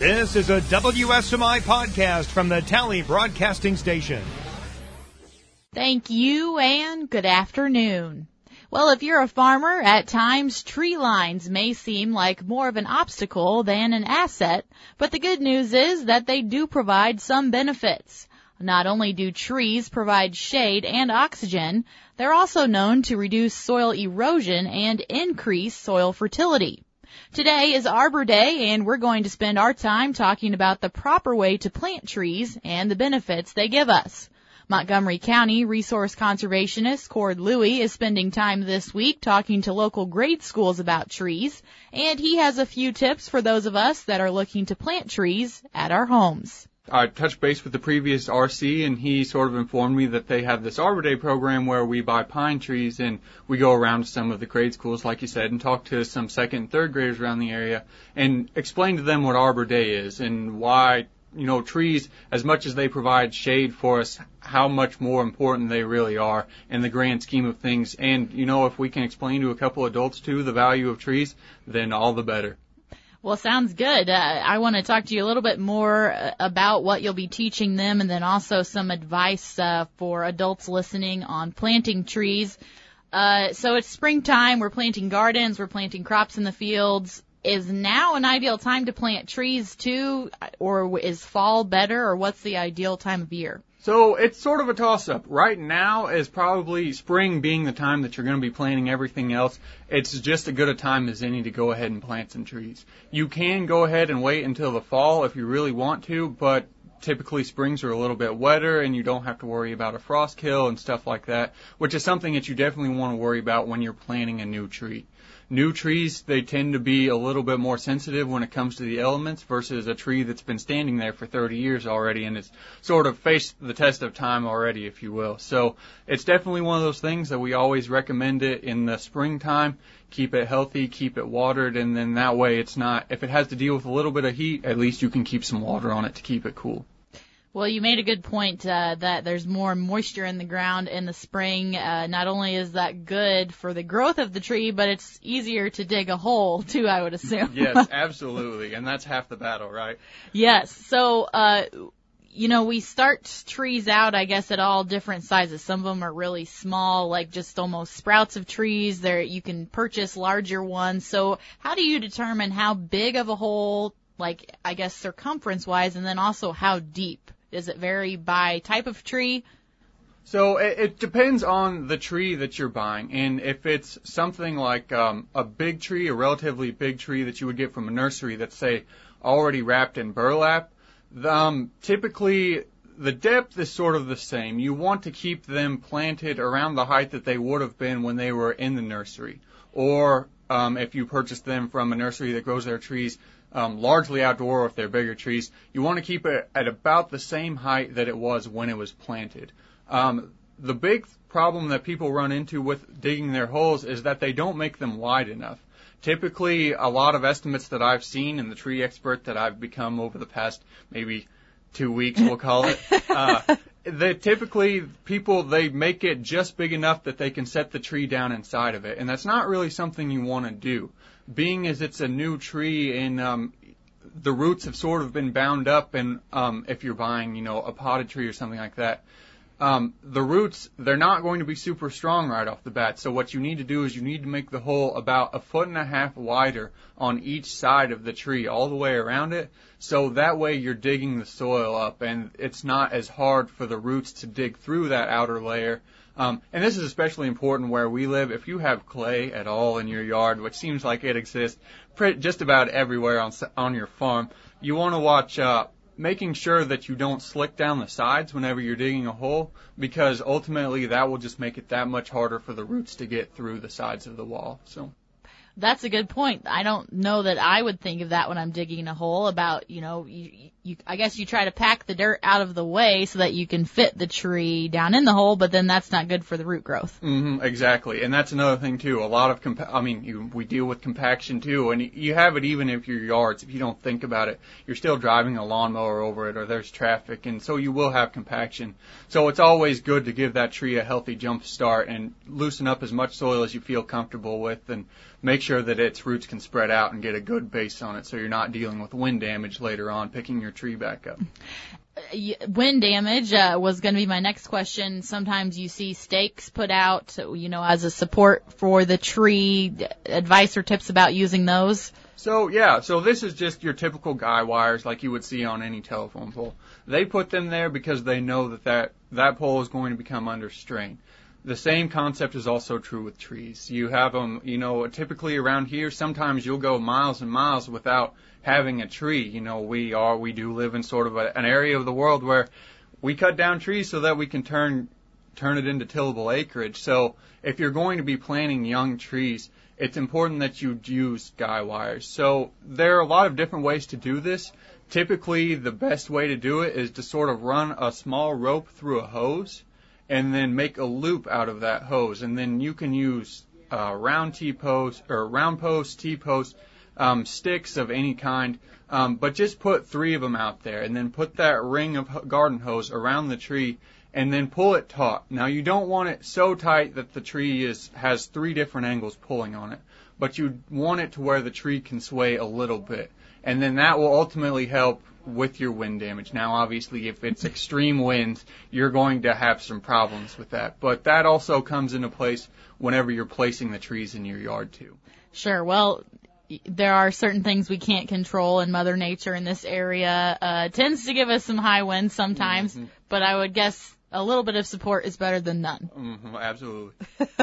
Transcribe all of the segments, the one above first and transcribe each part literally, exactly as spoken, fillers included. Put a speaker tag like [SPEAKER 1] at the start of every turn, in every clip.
[SPEAKER 1] This is a W S M I podcast from the Tally Broadcasting Station.
[SPEAKER 2] Thank you and good afternoon. Well, if you're a farmer, at times tree lines may seem like more of an obstacle than an asset, but the good news is that they do provide some benefits. Not only do trees provide shade and oxygen, they're also known to reduce soil erosion and increase soil fertility. Today is Arbor Day, and we're going to spend our time talking about the proper way to plant trees and the benefits they give us. Montgomery County resource conservationist Cord Louie is spending time this week talking to local grade schools about trees, and he has a few tips for those of us that are looking to plant trees at our homes.
[SPEAKER 3] I touched base with the previous R C, and he sort of informed me that they have this Arbor Day program where we buy pine trees, and we go around to some of the grade schools, like you said, and talk to some second and third graders around the area and explain to them what Arbor Day is and why, you know, trees, as much as they provide shade for us, how much more important they really are in the grand scheme of things. And, you know, if we can explain to a couple adults, too, the value of trees, then all the better.
[SPEAKER 2] Well, sounds good. Uh, I want to talk to you a little bit more uh, about what you'll be teaching them, and then also some advice uh, for adults listening on planting trees. Uh, so it's springtime. We're planting gardens. We're planting crops in the fields. Is now an ideal time to plant trees, too, or is fall better, or what's the ideal time of year?
[SPEAKER 3] So it's sort of a toss-up. Right now is probably spring being the time that you're going to be planting everything else. It's just as good a time as any to go ahead and plant some trees. You can go ahead and wait until the fall if you really want to, but typically springs are a little bit wetter and you don't have to worry about a frost kill and stuff like that, which is something that you definitely want to worry about when you're planting a new tree. New trees, they tend to be a little bit more sensitive when it comes to the elements versus a tree that's been standing there for thirty years already and it's sort of faced the test of time already, if you will. So it's definitely one of those things that we always recommend it in the springtime. Keep it healthy, keep it watered, and then that way it's not, if it has to deal with a little bit of heat, at least you can keep some water on it to keep it cool.
[SPEAKER 2] Well, you made a good point uh, that there's more moisture in the ground in the spring. Uh, not only is that good for the growth of the tree, but it's easier to dig a hole, too, I would assume.
[SPEAKER 3] Yes, absolutely. And that's half the battle, right?
[SPEAKER 2] Yes. So, uh, you know, we start trees out, I guess, at all different sizes. Some of them are really small, like just almost sprouts of trees. There, you can purchase larger ones. So how do you determine how big of a hole, like, I guess, circumference-wise, and then also how deep? Does it vary by type of tree?
[SPEAKER 3] So it, it depends on the tree that you're buying. And if it's something like um, a big tree, a relatively big tree that you would get from a nursery that's, say, already wrapped in burlap, um, typically the depth is sort of the same. You want to keep them planted around the height that they would have been when they were in the nursery. Or um, if you purchase them from a nursery that grows their trees Um, largely outdoor, or if they're bigger trees, you want to keep it at about the same height that it was when it was planted. Um, the big problem that people run into with digging their holes is that they don't make them wide enough. Typically, a lot of estimates that I've seen, and the tree expert that I've become over the past maybe two weeks, we'll call it, uh, they typically people they make it just big enough that they can set the tree down inside of it, and that's not really something you want to do. Being as it's a new tree and um, the roots have sort of been bound up, and um, if you're buying, you know, a potted tree or something like that, um, the roots, they're not going to be super strong right off the bat. So what you need to do is you need to make the hole about a foot and a half wider on each side of the tree, all the way around it. So that way you're digging the soil up, and it's not as hard for the roots to dig through that outer layer. Um, and this is especially important where we live. If you have clay at all in your yard, which seems like it exists just about everywhere on on your farm, you want to watch uh, making sure that you don't slick down the sides whenever you're digging a hole, because ultimately that will just make it that much harder for the roots to get through the sides of the wall. So.
[SPEAKER 2] That's a good point. I don't know that I would think of that when I'm digging a hole about, you know, you, you, I guess you try to pack the dirt out of the way so that you can fit the tree down in the hole, but then that's not good for the root growth.
[SPEAKER 3] Mm-hmm, exactly. And that's another thing, too. A lot of, compa- I mean, you, we deal with compaction, too, and you have it even if your yards, if you don't think about it, you're still driving a lawnmower over it or there's traffic, and so you will have compaction. So it's always good to give that tree a healthy jump start and loosen up as much soil as you feel comfortable with, and make sure that its roots can spread out and get a good base on it so you're not dealing with wind damage later on, picking your tree back up.
[SPEAKER 2] Wind damage uh, was going to be my next question. Sometimes you see stakes put out, you know, as a support for the tree. Advice or tips about using those?
[SPEAKER 3] So, yeah, so this is just your typical guy wires like you would see on any telephone pole. They put them there because they know that that, that pole is going to become under strain. The same concept is also true with trees. You have them, you know, typically around here, sometimes you'll go miles and miles without having a tree. You know, we are, we do live in sort of a, an area of the world where we cut down trees so that we can turn, turn it into tillable acreage. So if you're going to be planting young trees, it's important that you use guy wires. So there are a lot of different ways to do this. Typically, the best way to do it is to sort of run a small rope through a hose and then make a loop out of that hose. And then you can use uh, round T-posts or round posts, T-posts, um, sticks of any kind, um, but just put three of them out there and then put that ring of garden hose around the tree and then pull it taut. Now, you don't want it so tight that the tree is has three different angles pulling on it, but you want it to where the tree can sway a little bit. And then that will ultimately help with your wind damage. Now, obviously, if it's extreme winds, you're going to have some problems with that. But that also comes into place whenever you're placing the trees in your yard, too.
[SPEAKER 2] Sure. Well, there are certain things we can't control, and Mother Nature in this area uh, tends to give us some high winds sometimes, mm-hmm. but I would guess a little bit of support is better than none.
[SPEAKER 3] Mm-hmm, absolutely.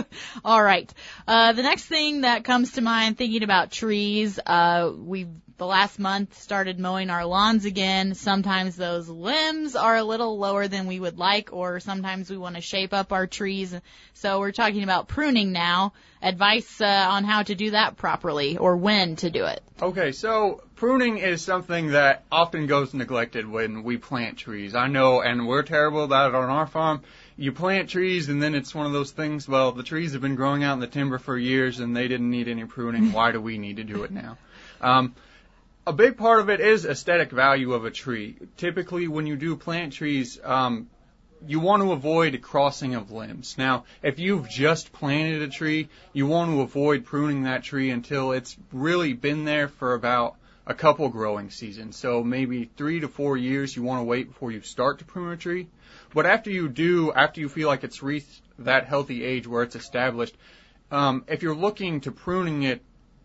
[SPEAKER 2] All right. Uh, the next thing that comes to mind thinking about trees, uh, we've the last month started mowing our lawns again. Sometimes those limbs are a little lower than we would like, or sometimes we want to shape up our trees. So we're talking about pruning now. Advice uh, on how to do that properly or when to do it.
[SPEAKER 3] Okay, so pruning is something that often goes neglected when we plant trees. I know, and we're terrible about it on our farm. You plant trees, and then it's one of those things, well, the trees have been growing out in the timber for years, and they didn't need any pruning. Why do we need to do it now? Um, a big part of it is aesthetic value of a tree. Typically, when you do plant trees, um, you want to avoid crossing of limbs. Now, if you've just planted a tree, you want to avoid pruning that tree until it's really been there for about a couple growing seasons. So maybe three to four years you want to wait before you start to prune a tree. But after you do, after you feel like it's reached that healthy age where it's established, um, if you're looking to pruning it,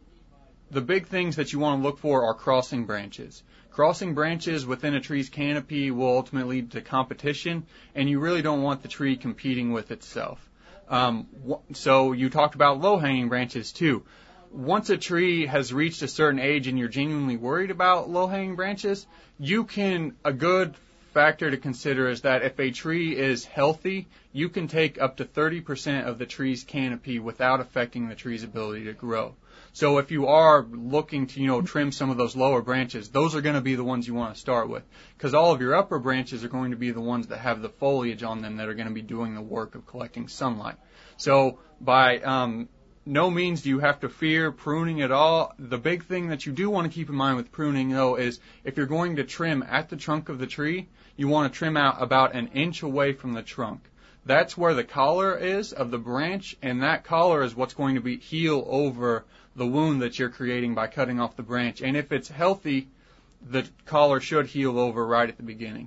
[SPEAKER 3] the big things that you want to look for are crossing branches. Crossing branches within a tree's canopy will ultimately lead to competition, and you really don't want the tree competing with itself. Um, so you talked about low-hanging branches, too. Once a tree has reached a certain age and you're genuinely worried about low-hanging branches, you can, a good factor to consider is that if a tree is healthy, you can take up to thirty percent of the tree's canopy without affecting the tree's ability to grow. So if you are looking to, you know, trim some of those lower branches, those are going to be the ones you want to start with, because all of your upper branches are going to be the ones that have the foliage on them that are going to be doing the work of collecting sunlight. So by um, no means do you have to fear pruning at all. The big thing that you do want to keep in mind with pruning, though, is if you're going to trim at the trunk of the tree, you want to trim out about an inch away from the trunk. That's where the collar is of the branch, and that collar is what's going to be heal over the wound that you're creating by cutting off the branch. And if it's healthy, the collar should heal over right at the beginning.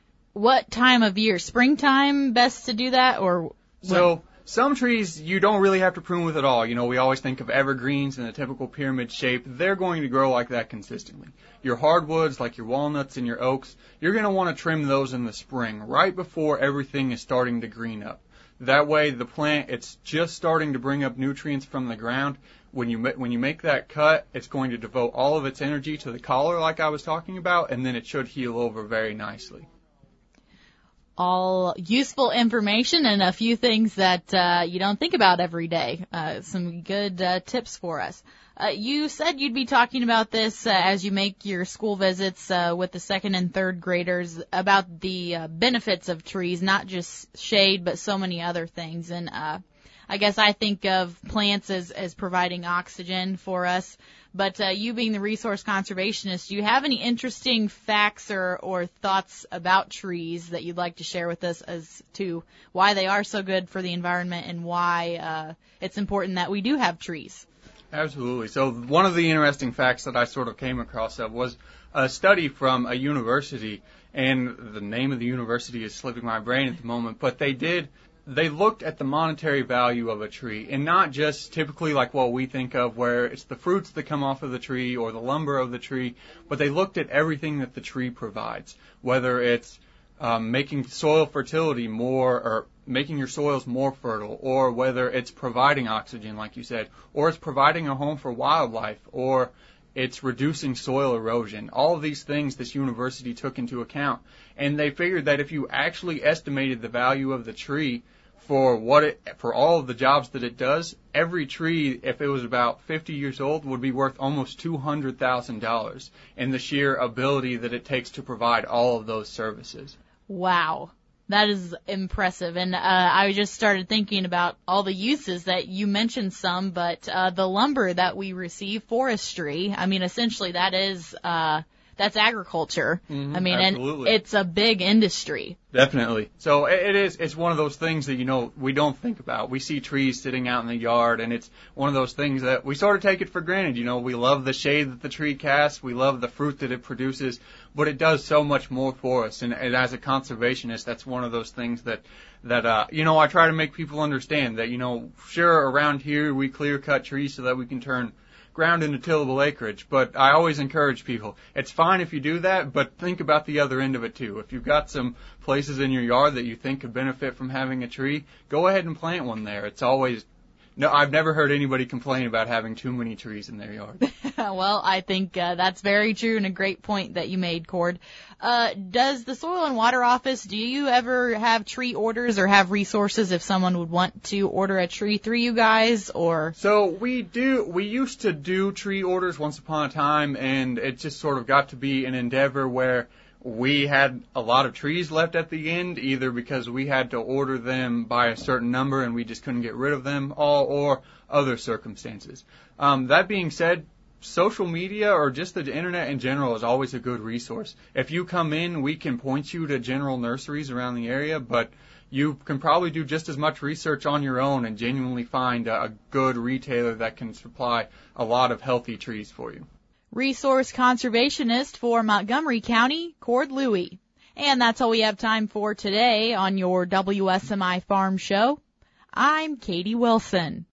[SPEAKER 2] What time of year? Springtime best to do that, or when?
[SPEAKER 3] So some trees you don't really have to prune with at all. You know, we always think of evergreens in a typical pyramid shape. They're going to grow like that consistently. Your hardwoods, like your walnuts and your oaks, you're going to want to trim those in the spring, right before everything is starting to green up. That way the plant, it's just starting to bring up nutrients from the ground. When you when you make that cut, it's going to devote all of its energy to the collar like I was talking about, and then it should heal over very nicely.
[SPEAKER 2] All useful information and a few things that uh, you don't think about every day. Uh, some good uh, tips for us. Uh, you said you'd be talking about this uh, as you make your school visits uh, with the second and third graders about the uh, benefits of trees, not just shade, but so many other things. And uh, I guess I think of plants as, as providing oxygen for us. But uh, you being the resource conservationist, do you have any interesting facts or, or thoughts about trees that you'd like to share with us as to why they are so good for the environment and why uh, it's important that we do have trees?
[SPEAKER 3] Absolutely. So one of the interesting facts that I sort of came across of was a study from a university, and the name of the university is slipping my brain at the moment, but they did, they looked at the monetary value of a tree, and not just typically like what we think of where it's the fruits that come off of the tree or the lumber of the tree, but they looked at everything that the tree provides, whether it's um, making soil fertility more, or making your soils more fertile, or whether it's providing oxygen, like you said, or it's providing a home for wildlife, or it's reducing soil erosion. All of these things this university took into account, and they figured that if you actually estimated the value of the tree for what it, for all of the jobs that it does, every tree, if it was about fifty years old, would be worth almost two hundred thousand dollars in the sheer ability that it takes to provide all of those services.
[SPEAKER 2] Wow. That is impressive. And uh, I just started thinking about all the uses that you mentioned some, but uh, the lumber that we receive, forestry, I mean, essentially that is, uh, that's agriculture.
[SPEAKER 3] Mm-hmm,
[SPEAKER 2] I mean,
[SPEAKER 3] absolutely.
[SPEAKER 2] And it's a big industry.
[SPEAKER 3] Definitely. So it is, it's one of those things that, you know, we don't think about. We see trees sitting out in the yard, and it's one of those things that we sort of take it for granted. You know, we love the shade that the tree casts. We love the fruit that it produces, but it does so much more for us. And, and as a conservationist, that's one of those things that, that, uh, you know, I try to make people understand that, you know, sure, around here we clear cut trees so that we can turn ground into tillable acreage, but I always encourage people, it's fine if you do that, but think about the other end of it too. If you've got some places in your yard that you think could benefit from having a tree, go ahead and plant one there. It's always, no, I've never heard anybody complain about having too many trees in their yard.
[SPEAKER 2] Well, I think uh, that's very true and a great point that you made, Cord. Uh, does the Soil and Water Office, do you ever have tree orders or have resources if someone would want to order a tree through you guys, or?
[SPEAKER 3] So we do, we used to do tree orders once upon a time, and it just sort of got to be an endeavor where we had a lot of trees left at the end, either because we had to order them by a certain number and we just couldn't get rid of them all, or other circumstances. Um, that being said, social media or just the internet in general is always a good resource. If you come in, we can point you to general nurseries around the area, but you can probably do just as much research on your own and genuinely find a good retailer that can supply a lot of healthy trees for you.
[SPEAKER 2] Resource conservationist for Montgomery County, Cord Louie. And that's all we have time for today on your W S M I Farm Show. I'm Katie Wilson.